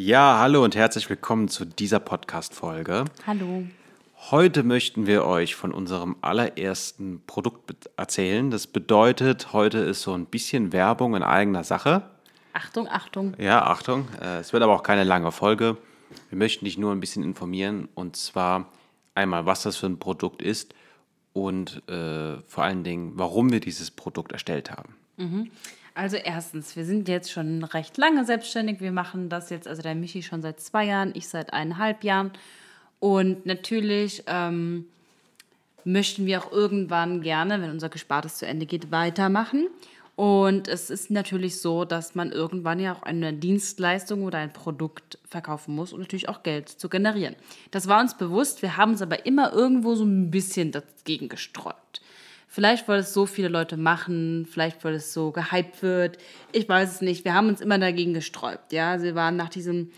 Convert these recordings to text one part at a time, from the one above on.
Ja, hallo und herzlich willkommen zu dieser Podcast-Folge. Hallo. Heute möchten wir euch von unserem allerersten Produkt erzählen. Das bedeutet, heute ist so ein bisschen Werbung in eigener Sache. Achtung, Achtung. Ja, Achtung, es wird aber auch keine lange Folge. Wir möchten dich nur ein bisschen informieren, und zwar einmal, was das für ein Produkt ist und vor allen Dingen, warum wir dieses Produkt erstellt haben. Also erstens, wir sind jetzt schon recht lange selbstständig. Wir machen das jetzt, also der Michi schon seit 2 Jahren, ich seit 1,5 Jahren. Und natürlich möchten wir auch irgendwann gerne, wenn unser Gespartes zu Ende geht, weitermachen. Und es ist natürlich so, dass man irgendwann ja auch eine Dienstleistung oder ein Produkt verkaufen muss, um natürlich auch Geld zu generieren. Das war uns bewusst, wir haben es aber immer irgendwo so ein bisschen dagegen gesträubt. Vielleicht, weil es so viele Leute machen, vielleicht, weil es so gehypt wird. Ich weiß es nicht. Wir haben uns immer dagegen gesträubt. Ja? Also wir waren nach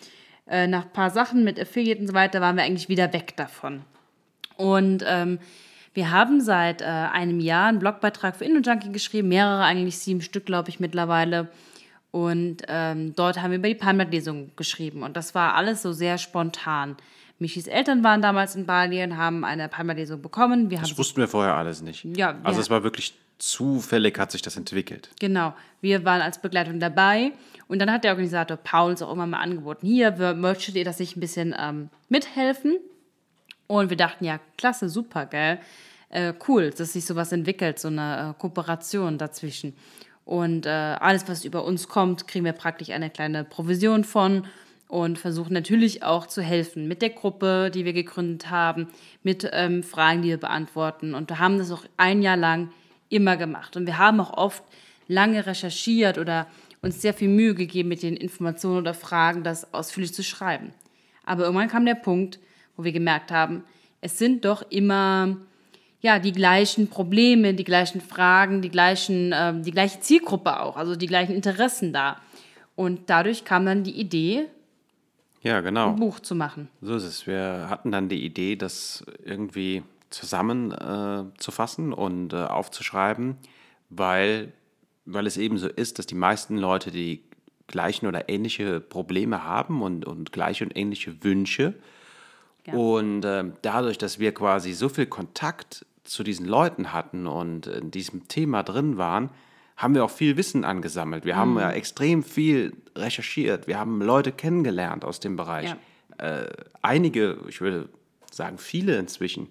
ein paar Sachen mit Affiliate und so weiter, waren wir eigentlich wieder weg davon. Und wir haben seit einem Jahr einen Blogbeitrag für InnoJunkie geschrieben, mehrere eigentlich, 7 Stück, glaube ich, mittlerweile. Und dort haben wir über die Palmblattlesung geschrieben. Und das war alles so sehr spontan. Michis Eltern waren damals in Bali und haben eine Palmblattlesung bekommen. Das wussten wir vorher alles nicht. Ja, also es war wirklich zufällig, hat sich das entwickelt. Genau, wir waren als Begleitung dabei. Und dann hat der Organisator Paul uns auch immer mal angeboten, hier, möchtet ihr das nicht ein bisschen mithelfen? Und wir dachten, ja, klasse, super, gell? Cool, dass sich sowas entwickelt, so eine Kooperation dazwischen. Und alles, was über uns kommt, kriegen wir praktisch eine kleine Provision von und versuchen natürlich auch zu helfen mit der Gruppe, die wir gegründet haben, mit Fragen, die wir beantworten. Und wir haben das auch 1 Jahr lang immer gemacht. Und wir haben auch oft lange recherchiert oder uns sehr viel Mühe gegeben, mit den Informationen oder Fragen das ausführlich zu schreiben. Aber irgendwann kam der Punkt, wo wir gemerkt haben, es sind doch immer die gleichen Probleme, die gleichen Fragen, die gleiche Zielgruppe auch, also die gleichen Interessen da. Und dadurch kam dann die Idee, Ja, genau. ein Buch zu machen. So ist es. Wir hatten dann die Idee, das irgendwie zusammen zu fassen und aufzuschreiben, weil es eben so ist, dass die meisten Leute die gleichen oder ähnliche Probleme haben und gleiche und ähnliche Wünsche. Ja. Und dadurch, dass wir quasi so viel Kontakt zu diesen Leuten hatten und in diesem Thema drin waren, haben wir auch viel Wissen angesammelt. Wir haben ja extrem viel recherchiert. Wir haben Leute kennengelernt aus dem Bereich. Ja. Einige, ich würde sagen viele inzwischen.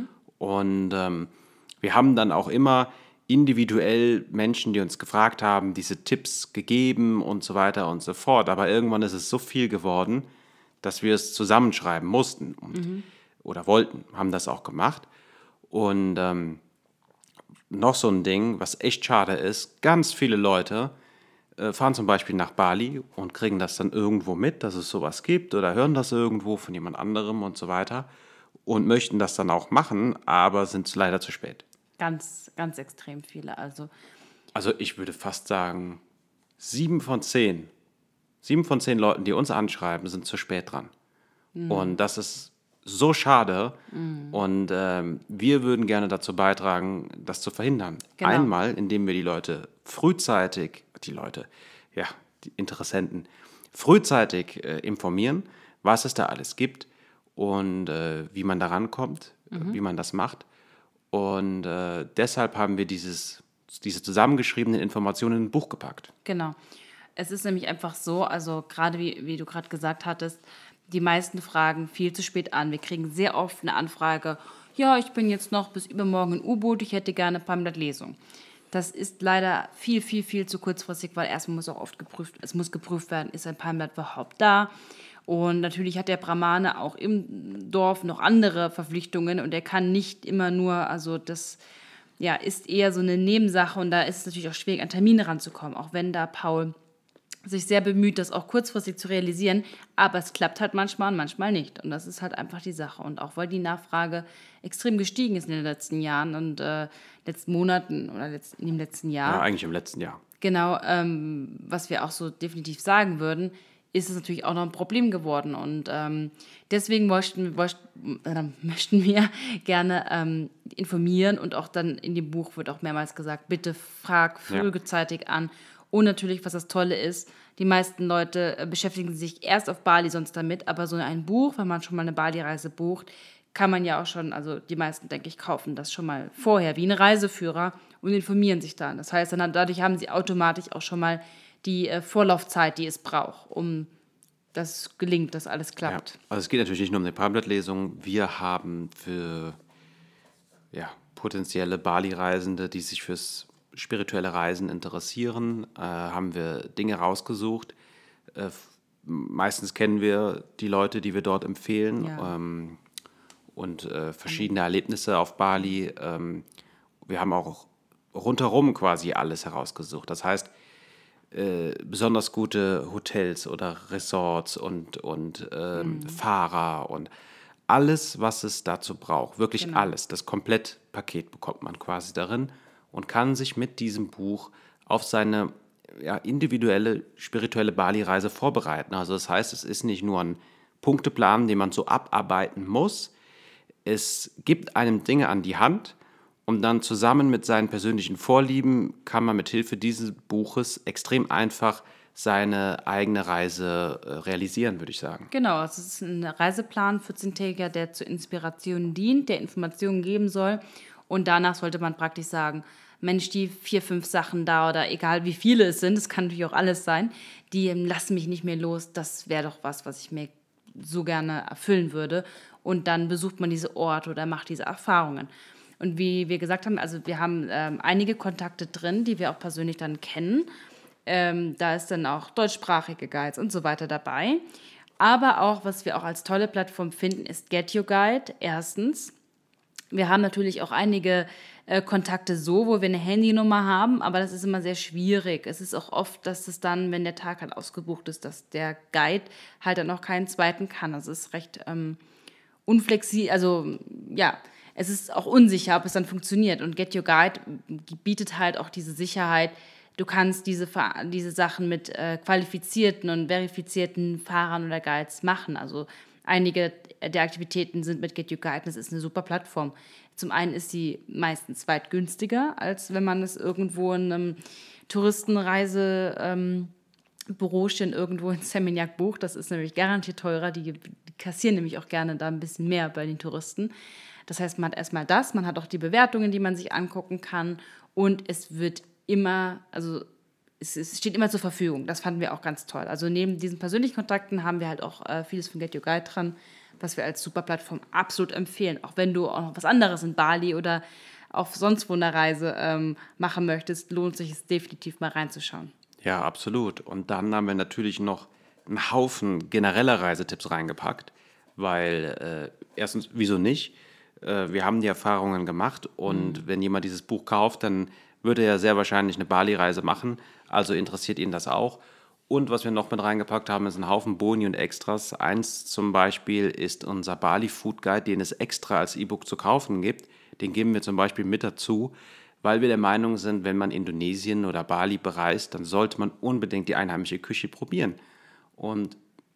Und wir haben dann auch immer individuell Menschen, die uns gefragt haben, diese Tipps gegeben und so weiter und so fort. Aber irgendwann ist es so viel geworden, dass wir es zusammenschreiben mussten oder wollten, haben das auch gemacht. Und noch so ein Ding, was echt schade ist, ganz viele Leute fahren zum Beispiel nach Bali und kriegen das dann irgendwo mit, dass es sowas gibt oder hören das irgendwo von jemand anderem und so weiter und möchten das dann auch machen, aber sind leider zu spät. Ganz, ganz extrem viele. Also ich würde fast sagen, 7 von 10 Leuten, die uns anschreiben, sind zu spät dran. Und das ist so schade. Und wir würden gerne dazu beitragen, das zu verhindern. Genau. Einmal, indem wir die Interessenten, frühzeitig informieren, was es da alles gibt und wie man da rankommt, wie man das macht. Und deshalb haben wir diese zusammengeschriebenen Informationen in ein Buch gepackt. genau. Es ist nämlich einfach so, also gerade wie du gerade gesagt hattest, die meisten fragen viel zu spät an. Wir kriegen sehr oft eine Anfrage, ja, ich bin jetzt noch bis übermorgen in U-Boot, ich hätte gerne Palmblattlesung. Das ist leider viel, viel, viel zu kurzfristig, weil erstmal muss auch oft geprüft werden, ist ein Palmblatt überhaupt da? Und natürlich hat der Brahmane auch im Dorf noch andere Verpflichtungen und er kann nicht immer nur, also das ist eher so eine Nebensache und da ist es natürlich auch schwierig, an Termine ranzukommen, auch wenn da Paul sich sehr bemüht, das auch kurzfristig zu realisieren, aber es klappt halt manchmal und manchmal nicht. Und das ist halt einfach die Sache. Und auch weil die Nachfrage extrem gestiegen ist in den letzten Jahren und letzten Monaten oder in dem letzten Jahr. Ja, eigentlich im letzten Jahr. Genau, was wir auch so definitiv sagen würden, ist es natürlich auch noch ein Problem geworden. Und deswegen möchten wir gerne informieren und auch dann in dem Buch wird auch mehrmals gesagt, bitte frag frühzeitig an, Und natürlich, was das Tolle ist, die meisten Leute beschäftigen sich erst auf Bali sonst damit, aber so ein Buch, wenn man schon mal eine Bali-Reise bucht, kann man ja auch schon, also die meisten, denke ich, kaufen das schon mal vorher, wie ein Reiseführer und informieren sich dann. Das heißt, dadurch haben sie automatisch auch schon mal die Vorlaufzeit, die es braucht, um das gelingt, dass alles klappt. Ja. Also es geht natürlich nicht nur um eine Palmblattlesung. Wir haben für potenzielle Bali-Reisende, die sich fürs spirituelle Reisen interessieren, haben wir Dinge rausgesucht. Meistens kennen wir die Leute, die wir dort empfehlen, und verschiedene Erlebnisse auf Bali. Wir haben auch rundherum quasi alles herausgesucht. Das heißt, besonders gute Hotels oder Resorts und Fahrer und alles, was es dazu braucht. Wirklich alles. Das Komplettpaket bekommt man quasi darin und kann sich mit diesem Buch auf seine individuelle, spirituelle Bali-Reise vorbereiten. Also das heißt, es ist nicht nur ein Punkteplan, den man so abarbeiten muss. Es gibt einem Dinge an die Hand und dann zusammen mit seinen persönlichen Vorlieben kann man mit Hilfe dieses Buches extrem einfach seine eigene Reise realisieren, würde ich sagen. Genau, es ist ein Reiseplan, 14-tägiger, der zur Inspiration dient, der Informationen geben soll. Und danach sollte man praktisch sagen, Mensch, die 4, 5 Sachen da oder egal wie viele es sind, es kann natürlich auch alles sein, die lassen mich nicht mehr los, das wäre doch was ich mir so gerne erfüllen würde. Und dann besucht man diese Orte oder macht diese Erfahrungen. Und wie wir gesagt haben, also wir haben einige Kontakte drin, die wir auch persönlich dann kennen. Da ist dann auch deutschsprachige Guides und so weiter dabei. Aber auch, was wir auch als tolle Plattform finden, ist Get Your Guide. Erstens, wir haben natürlich auch einige Kontakte so, wo wir eine Handynummer haben, aber das ist immer sehr schwierig. Es ist auch oft, dass es dann, wenn der Tag halt ausgebucht ist, dass der Guide halt dann auch keinen zweiten kann. Also es ist recht unflexibel, also ja, es ist auch unsicher, ob es dann funktioniert. Und Get Your Guide bietet halt auch diese Sicherheit. Du kannst diese Sachen mit qualifizierten und verifizierten Fahrern oder Guides machen. Also einige der Aktivitäten sind mit Get Your Guide. Das ist eine super Plattform. Zum einen ist sie meistens weit günstiger, als wenn man es irgendwo in einem Touristenreisebürochen irgendwo in Seminyak bucht. Das ist nämlich garantiert teurer. Die kassieren nämlich auch gerne da ein bisschen mehr bei den Touristen. Das heißt, man hat erstmal das, man hat auch die Bewertungen, die man sich angucken kann und es wird immer, also es steht immer zur Verfügung. Das fanden wir auch ganz toll. Also neben diesen persönlichen Kontakten haben wir halt auch vieles von Get Your Guide dran, was wir als super Plattform absolut empfehlen. Auch wenn du auch noch was anderes in Bali oder auf sonst wo eine Reise machen möchtest, lohnt sich es definitiv mal reinzuschauen. Ja, absolut. Und dann haben wir natürlich noch einen Haufen genereller Reisetipps reingepackt, weil erstens, wieso nicht? Wir haben die Erfahrungen gemacht und wenn jemand dieses Buch kauft, dann würde er sehr wahrscheinlich eine Bali-Reise machen, also interessiert ihn das auch. Und was wir noch mit reingepackt haben, ist ein Haufen Boni und Extras. Eins zum Beispiel ist unser Bali Food Guide, den es extra als E-Book zu kaufen gibt. Den geben wir zum Beispiel mit dazu, weil wir der Meinung sind, wenn man Indonesien oder Bali bereist, dann sollte man unbedingt die einheimische Küche probieren. Und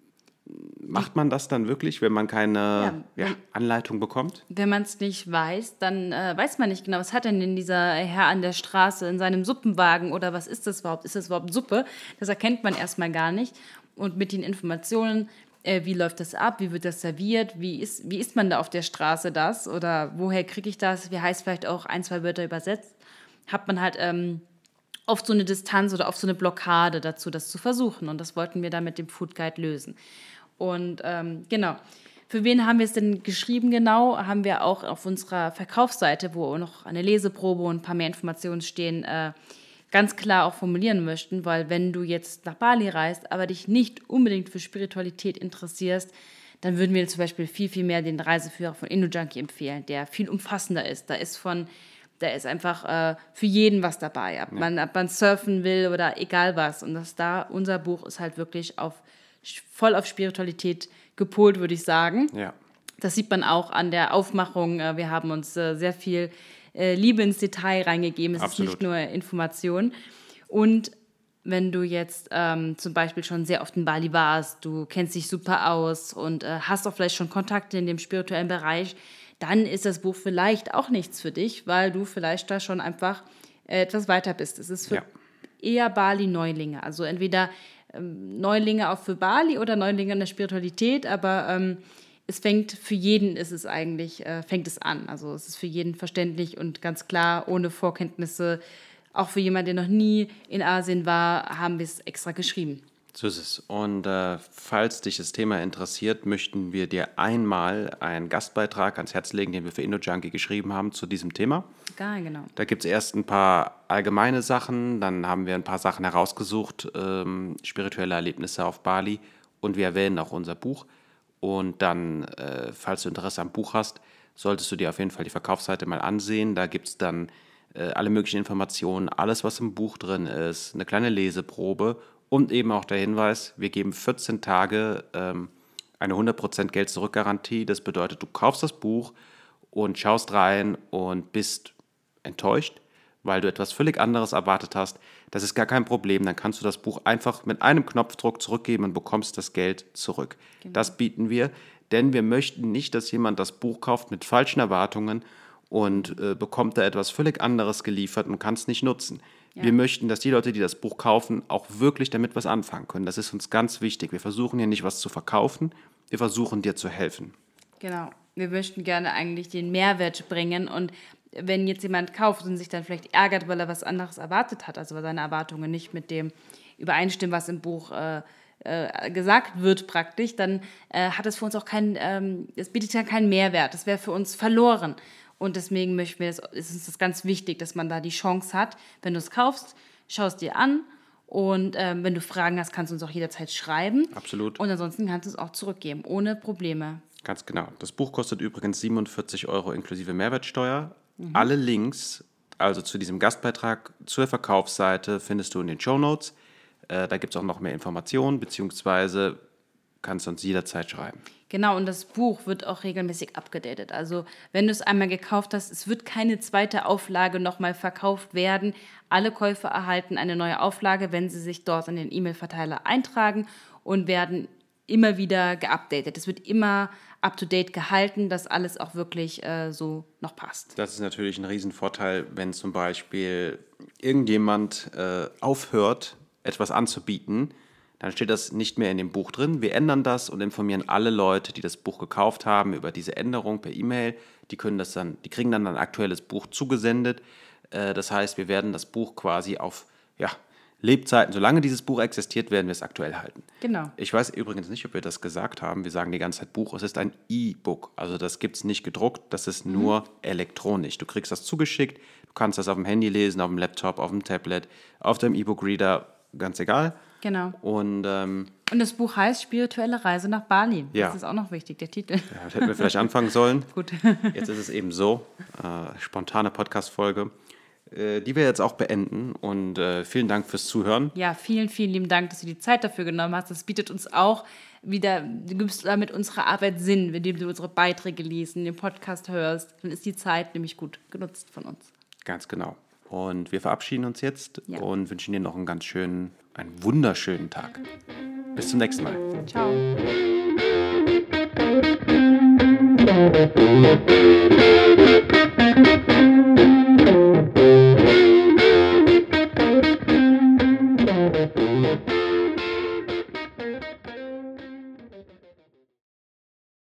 macht man das dann wirklich, wenn man keine Anleitung bekommt? Wenn man es nicht weiß, dann weiß man nicht genau, was hat denn dieser Herr an der Straße in seinem Suppenwagen oder was ist das überhaupt? Ist das überhaupt Suppe? Das erkennt man erstmal gar nicht. Und mit den Informationen, wie läuft das ab, wie wird das serviert, wie isst man da auf der Straße das oder woher kriege ich das, wie heißt vielleicht auch 1, 2 Wörter übersetzt, hat man halt oft so eine Distanz oder oft so eine Blockade dazu, das zu versuchen. Und das wollten wir dann mit dem Food Guide lösen. Und genau, für wen haben wir es denn geschrieben genau? Haben wir auch auf unserer Verkaufsseite, wo noch eine Leseprobe und ein paar mehr Informationen stehen, ganz klar auch formulieren möchten, weil wenn du jetzt nach Bali reist, aber dich nicht unbedingt für Spiritualität interessierst, dann würden wir zum Beispiel viel, viel mehr den Reiseführer von IndoJunkie empfehlen, der viel umfassender ist. Da ist einfach für jeden was dabei, ob man surfen will oder egal was. Und unser Buch ist halt wirklich voll auf Spiritualität gepolt, würde ich sagen. Ja. Das sieht man auch an der Aufmachung. Wir haben uns sehr viel Liebe ins Detail reingegeben. Es Absolut. ist nicht nur Information. Und wenn du jetzt zum Beispiel schon sehr oft in Bali warst, du kennst dich super aus und hast auch vielleicht schon Kontakte in dem spirituellen Bereich, dann ist das Buch vielleicht auch nichts für dich, weil du vielleicht da schon einfach etwas weiter bist. Es ist für eher Bali-Neulinge. Also entweder Neulinge auch für Bali oder Neulinge in der Spiritualität, aber es fängt für jeden fängt es an. Also es ist für jeden verständlich und ganz klar, ohne Vorkenntnisse. Auch für jemanden, der noch nie in Asien war, haben wir es extra geschrieben. So ist es. Und falls dich das Thema interessiert, möchten wir dir einmal einen Gastbeitrag ans Herz legen, den wir für InnoJunkie geschrieben haben zu diesem Thema. Genau. Da gibt es erst ein paar allgemeine Sachen, dann haben wir ein paar Sachen herausgesucht, spirituelle Erlebnisse auf Bali, und wir erwähnen auch unser Buch. Und dann, falls du Interesse am Buch hast, solltest du dir auf jeden Fall die Verkaufsseite mal ansehen. Da gibt es dann alle möglichen Informationen, alles, was im Buch drin ist, eine kleine Leseprobe und eben auch der Hinweis, wir geben 14 Tage eine 100% Geld-Zurück-Garantie. Das bedeutet, du kaufst das Buch und schaust rein und bist enttäuscht, weil du etwas völlig anderes erwartet hast. Das ist gar kein Problem. Dann kannst du das Buch einfach mit einem Knopfdruck zurückgeben und bekommst das Geld zurück. Genau. Das bieten wir, denn wir möchten nicht, dass jemand das Buch kauft mit falschen Erwartungen und bekommt da etwas völlig anderes geliefert und kann es nicht nutzen. Ja. Wir möchten, dass die Leute, die das Buch kaufen, auch wirklich damit was anfangen können. Das ist uns ganz wichtig. Wir versuchen hier nicht was zu verkaufen, wir versuchen dir zu helfen. Genau. Wir möchten gerne eigentlich den Mehrwert bringen, und wenn jetzt jemand kauft und sich dann vielleicht ärgert, weil er was anderes erwartet hat, also weil seine Erwartungen nicht mit dem übereinstimmen, was im Buch gesagt wird praktisch, dann hat es für uns auch es bietet ja keinen Mehrwert. Das wäre für uns verloren. Und deswegen ist uns das ganz wichtig, dass man da die Chance hat, wenn du es kaufst, schau es dir an, und wenn du Fragen hast, kannst du uns auch jederzeit schreiben. Absolut. Und ansonsten kannst du es auch zurückgeben, ohne Probleme. Ganz genau. Das Buch kostet übrigens 47 € inklusive Mehrwertsteuer. Alle Links, also zu diesem Gastbeitrag, zur Verkaufsseite, findest du in den Shownotes. Da gibt es auch noch mehr Informationen, beziehungsweise kannst du uns jederzeit schreiben. Genau, und das Buch wird auch regelmäßig abgedatet. Also wenn du es einmal gekauft hast, es wird keine zweite Auflage nochmal verkauft werden. Alle Käufer erhalten eine neue Auflage, wenn sie sich dort in den E-Mail-Verteiler eintragen, und werden immer wieder geupdatet. Es wird immer up-to-date gehalten, dass alles auch wirklich so noch passt. Das ist natürlich ein Riesenvorteil, wenn zum Beispiel irgendjemand aufhört, etwas anzubieten, dann steht das nicht mehr in dem Buch drin. Wir ändern das und informieren alle Leute, die das Buch gekauft haben, über diese Änderung per E-Mail. Die kriegen dann ein aktuelles Buch zugesendet. Das heißt, wir werden das Buch quasi auf Lebzeiten, solange dieses Buch existiert, werden wir es aktuell halten. Genau. Ich weiß übrigens nicht, ob wir das gesagt haben. Wir sagen die ganze Zeit Buch. Es ist ein E-Book. Also das gibt es nicht gedruckt, das ist nur elektronisch. Du kriegst das zugeschickt, du kannst das auf dem Handy lesen, auf dem Laptop, auf dem Tablet, auf dem E-Book-Reader, ganz egal. Genau. Und das Buch heißt Spirituelle Reise nach Bali. Ja. Das ist auch noch wichtig, der Titel. Ja, das hätten wir vielleicht anfangen sollen. Gut. Jetzt ist es eben so, spontane Podcast-Folge, die wir jetzt auch beenden. Und vielen Dank fürs Zuhören. Ja, vielen, vielen lieben Dank, dass du die Zeit dafür genommen hast. Das bietet uns auch wieder, du gibst damit unserer Arbeit Sinn, indem du unsere Beiträge liest, den Podcast hörst. Dann ist die Zeit nämlich gut genutzt von uns. Ganz genau. Und wir verabschieden uns jetzt und wünschen dir noch einen wunderschönen Tag. Bis zum nächsten Mal. Ciao.